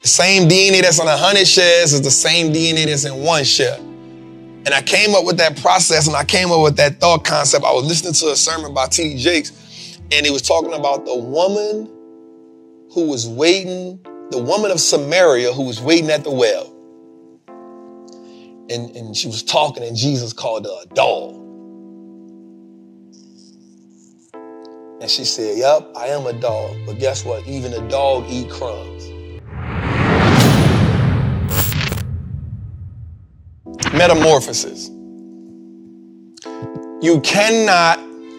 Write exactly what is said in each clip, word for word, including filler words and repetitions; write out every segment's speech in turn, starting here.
The same D N A that's on a hundred shares is the same D N A that's in one share. And I came up with that process and I came up with that thought concept. I was listening to a sermon by T D Jakes, and he was talking about the woman who was waiting, the woman of Samaria who was waiting at the well. And, and she was talking, and Jesus called her a dog. And she said, "Yep, I am a dog, but guess what? Even a dog eat crumbs." Metamorphosis. You cannot,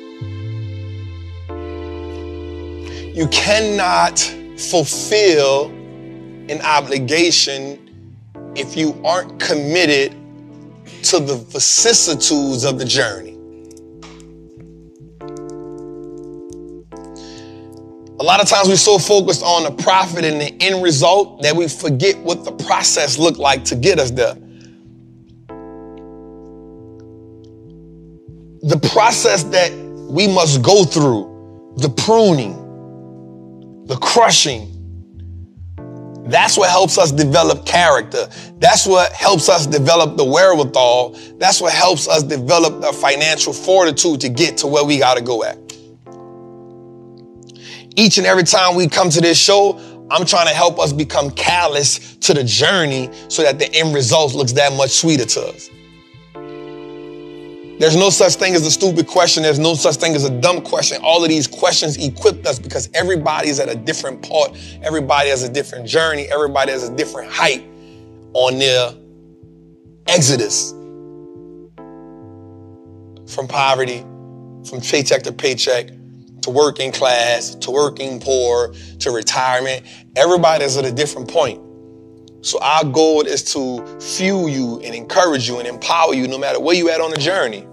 you cannot fulfill an obligation if you aren't committed to the vicissitudes of the journey. A lot of times we're so focused on the profit and the end result that we forget what the process looked like to get us there. The process that we must go through, the pruning, the crushing, that's what helps us develop character. That's what helps us develop the wherewithal. That's what helps us develop the financial fortitude to get to where we got to go at. Each and every time we come to this show, I'm trying to help us become callous to the journey so that the end result looks that much sweeter to us. There's no such thing as a stupid question. There's no such thing as a dumb question. All of these questions equipped us because everybody's at a different part. Everybody has a different journey. Everybody has a different height on their exodus from poverty, from paycheck to paycheck, to working class, to working poor, to retirement. Everybody's at a different point. So our goal is to fuel you and encourage you and empower you no matter where you at on the journey.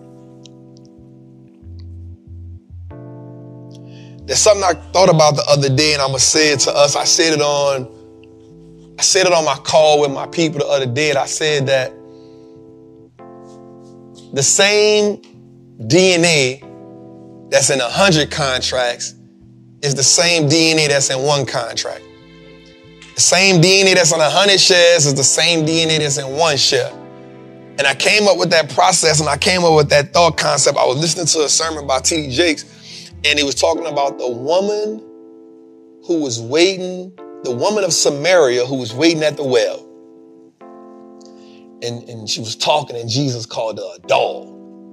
There's something I thought about the other day, and I'm gonna say it to us. I said it on, I said it on my call with my people the other day, and I said that the same D N A that's in a hundred contracts is the same D N A that's in one contract. The same D N A that's on a hundred shares is the same D N A that's in one share. And I came up with that process and I came up with that thought concept. I was listening to a sermon by T D Jakes, and he was talking about the woman who was waiting, the woman of Samaria who was waiting at the well. And, and she was talking, and Jesus called her a dog.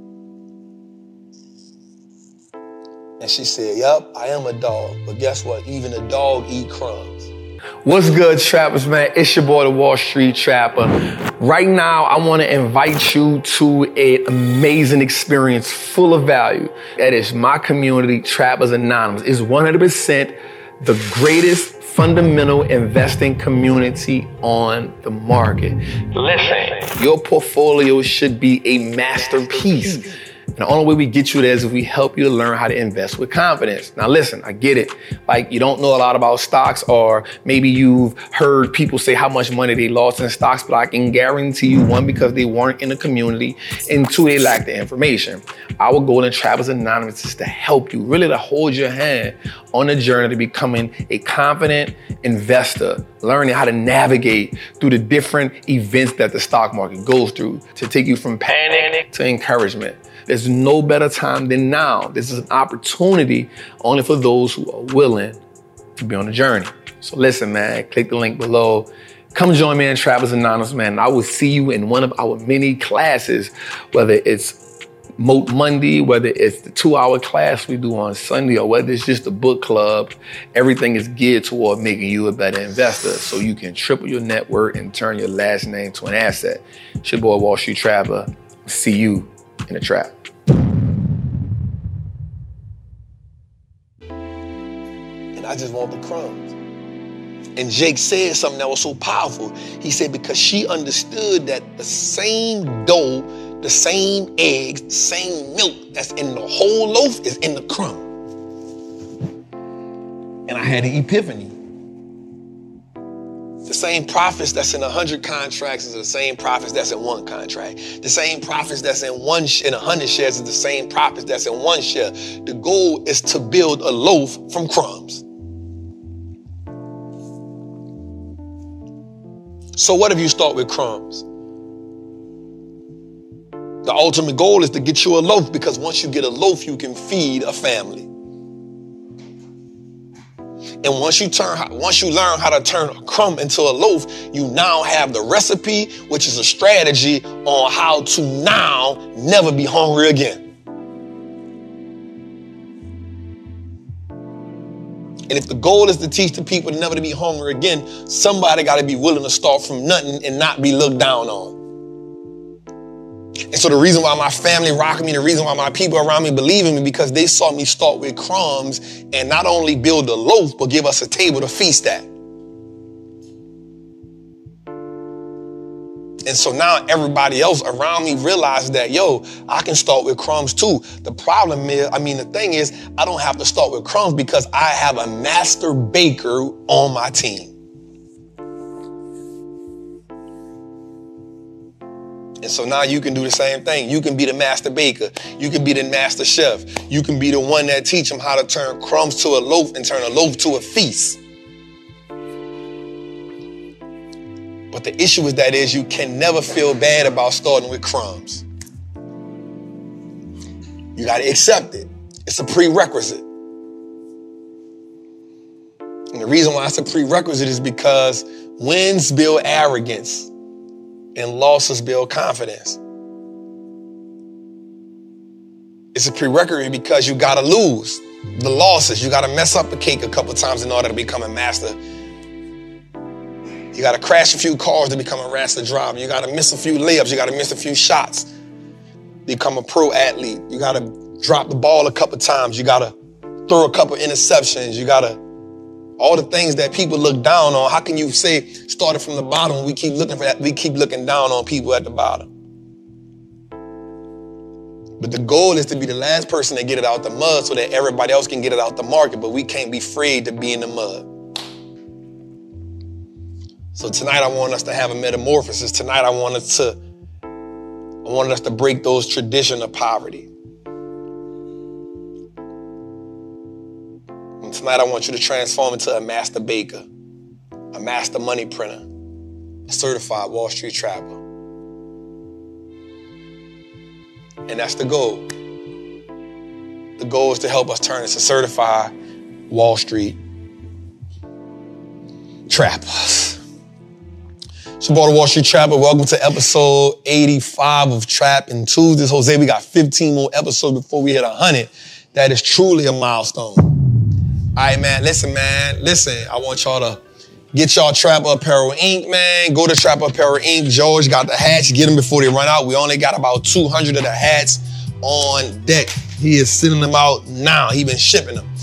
And she said, "Yep, I am a dog, but guess what? Even a dog eat crumbs." What's good, trappers, man? It's your boy, the Wall Street Trapper. Right now, I want to invite you to an amazing experience full of value. That is my community, Trappers Anonymous. It's one hundred percent the greatest fundamental investing community on the market. Listen, your portfolio should be a masterpiece. And the only way we get you there is if we help you to learn how to invest with confidence. Now listen, I get it. Like, you don't know a lot about stocks, or maybe you've heard people say how much money they lost in stocks, but I can guarantee you, one, because they weren't in the community, and two, they lack the information. Our goal in Trappers Anonymous is to help you, really to hold your hand on the journey to becoming a confident investor, learning how to navigate through the different events that the stock market goes through to take you from panic to encouragement. There's no better time than now. This is an opportunity only for those who are willing to be on the journey. So listen, man, click the link below. Come join me in Trappers Anonymous, man. I will see you in one of our many classes, whether it's Moat Monday, whether it's the two-hour class we do on Sunday, or whether it's just a book club. Everything is geared toward making you a better investor so you can triple your net worth and turn your last name to an asset. It's your boy, Wall Street Trapper. See you in the trap. I just want the crumbs. And Jake said something that was so powerful. He said, because she understood that the same dough, the same eggs, the same milk that's in the whole loaf is in the crumb. And I had an epiphany. The same profits that's in a hundred contracts is the same profits that's in one contract. The same profits that's in one sh- in a hundred shares is the same profits that's in one share. The goal is to build a loaf from crumbs. So what if you start with crumbs? The ultimate goal is to get you a loaf, because once you get a loaf, you can feed a family. And once you turn, once you learn how to turn a crumb into a loaf, you now have the recipe, which is a strategy on how to now never be hungry again. And if the goal is to teach the people never to be hungry again, somebody got to be willing to start from nothing and not be looked down on. And so the reason why my family rocked me, the reason why my people around me believe in me, because they saw me start with crumbs and not only build a loaf, but give us a table to feast at. And so now everybody else around me realizes that, yo, I can start with crumbs too. The problem is, I mean, the thing is, I don't have to start with crumbs because I have a master baker on my team. And so now you can do the same thing. You can be the master baker. You can be the master chef. You can be the one that teach them how to turn crumbs to a loaf and turn a loaf to a feast. But the issue is that is you can never feel bad about starting with crumbs. You got to accept it. It's a prerequisite. And the reason why it's a prerequisite is because wins build arrogance and losses build confidence. It's a prerequisite because you got to lose the losses. You got to mess up the cake a couple times in order to become a master. You got to crash a few cars to become a master driver. You got to miss a few layups. You got to miss a few shots to become a pro athlete. You got to drop the ball a couple times. You got to throw a couple interceptions. You got to all the things that people look down on. How can you say started from the bottom? We keep looking for that. We keep looking down on people at the bottom. But the goal is to be the last person to get it out the mud so that everybody else can get it out the market. But we can't be afraid to be in the mud. So tonight I want us to have a metamorphosis. Tonight I wanted to, I wanted us to break those traditions of poverty. And tonight I want you to transform into a master baker, a master money printer, a certified Wall Street trapper. And that's the goal. The goal is to help us turn into certified Wall Street trappers. It's your boy, the Wall Street Trapper. Welcome to episode eighty-five of Trapping Tuesdays. Jose, we got fifteen more episodes before we hit one hundred. That is truly a milestone. All right, man, listen, man. Listen, I want y'all to get y'all Trapper Apparel Incorporated, man. Go to Trapper Apparel Incorporated. George got the hats. Get them before they run out. We only got about two hundred of the hats on deck. He is sending them out now. He been shipping them.